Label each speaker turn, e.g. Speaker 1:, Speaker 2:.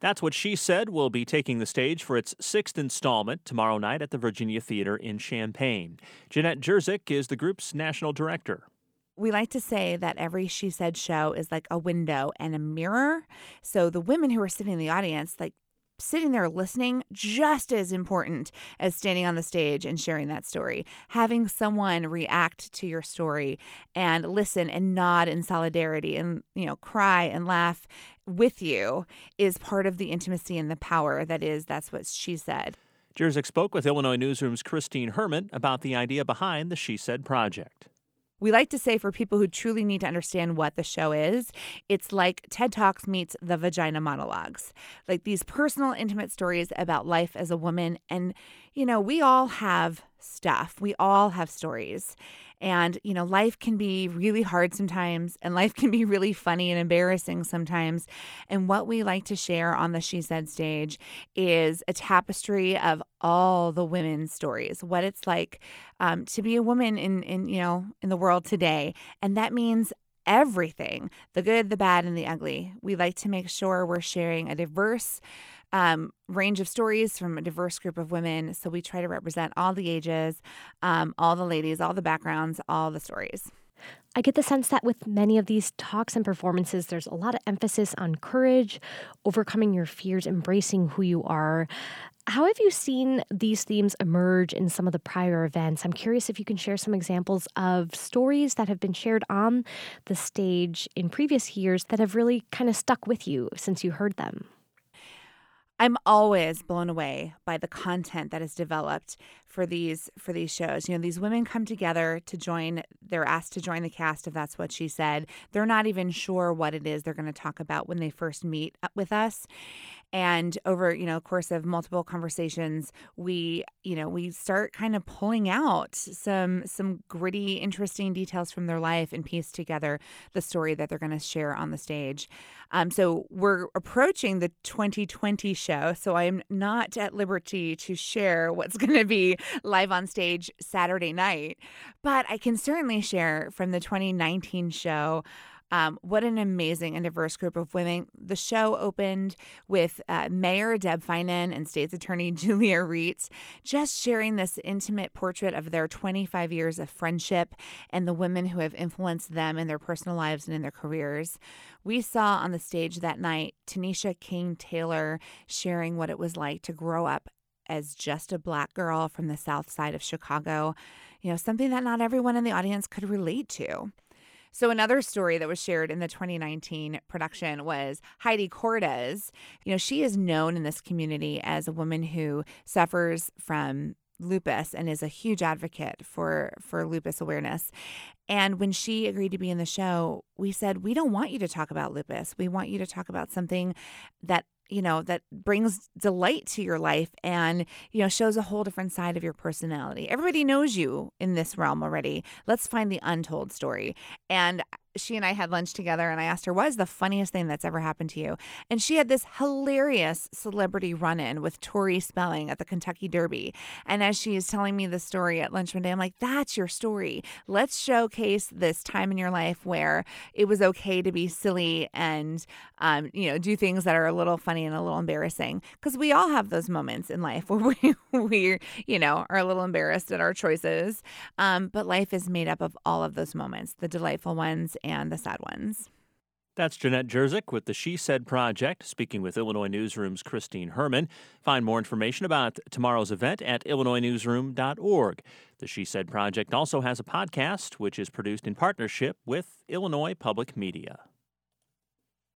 Speaker 1: That's What She Said will be taking the stage for its sixth installment tomorrow night at the Virginia Theater in Champaign. Jeanette Jerzyk is the group's national director.
Speaker 2: We like to say that every She Said show is like a window and a mirror. So the women who are sitting in the audience, like sitting there listening, just as important as standing on the stage and sharing that story. Having someone react to your story and listen and nod in solidarity and, cry and laugh with you is part of the intimacy and the power that's what she said.
Speaker 1: Jerzyk spoke with Illinois Newsroom's Christine Herman about the idea behind the She Said project.
Speaker 2: We like to say for people who truly need to understand what the show is, it's like TED Talks meets the Vagina Monologues. Like these personal, intimate stories about life as a woman. And, we all have stuff. We all have stories. And, life can be really hard sometimes, and life can be really funny and embarrassing sometimes. And what we like to share on the She Said stage is a tapestry of all the women's stories, what it's like to be a woman in the world today. And that means everything, the good, the bad, and the ugly. We like to make sure we're sharing a diverse range of stories from a diverse group of women. So we try to represent all the ages, all the ladies, all the backgrounds, all the stories.
Speaker 3: I get the sense that with many of these talks and performances, there's a lot of emphasis on courage, overcoming your fears, embracing who you are. How have you seen these themes emerge in some of the prior events? I'm curious if you can share some examples of stories that have been shared on the stage in previous years that have really kind of stuck with you since you heard them.
Speaker 2: I'm always blown away by the content that is developed for these shows. These women come together to join. They're asked to join the cast of That's What She Said. They're not even sure what it is they're going to talk about when they first meet with us. And over, course of multiple conversations, we start kind of pulling out some gritty, interesting details from their life and piece together the story that they're going to share on the stage. So we're approaching the 2020 show, so I am not at liberty to share what's going to be live on stage Saturday night, but I can certainly share from the 2019 show. What an amazing and diverse group of women. The show opened with Mayor Deb Feinen and State's Attorney Julia Reitz just sharing this intimate portrait of their 25 years of friendship and the women who have influenced them in their personal lives and in their careers. We saw on the stage that night Tanisha King Taylor sharing what it was like to grow up as just a Black girl from the South Side of Chicago, something that not everyone in the audience could relate to. So another story that was shared in the 2019 production was Heidi Cordes. She is known in this community as a woman who suffers from lupus and is a huge advocate for lupus awareness. And when she agreed to be in the show, we said, we don't want you to talk about lupus. We want you to talk about something that that brings delight to your life and, shows a whole different side of your personality. Everybody knows you in this realm already. Let's find the untold story. And she and I had lunch together and I asked her, what is the funniest thing that's ever happened to you? And she had this hilarious celebrity run-in with Tori Spelling at the Kentucky Derby. And as she is telling me the story at lunch one day, I'm like, that's your story. Let's showcase this time in your life where it was okay to be silly and, do things that are a little funny and a little embarrassing. Because we all have those moments in life where we are a little embarrassed at our choices. But life is made up of all of those moments, the delightful ones and the sad ones.
Speaker 1: That's Jeanette Jerzyk with the She Said Project, speaking with Illinois Newsroom's Christine Herman. Find more information about tomorrow's event at illinoisnewsroom.org. The She Said Project also has a podcast, which is produced in partnership with Illinois Public Media.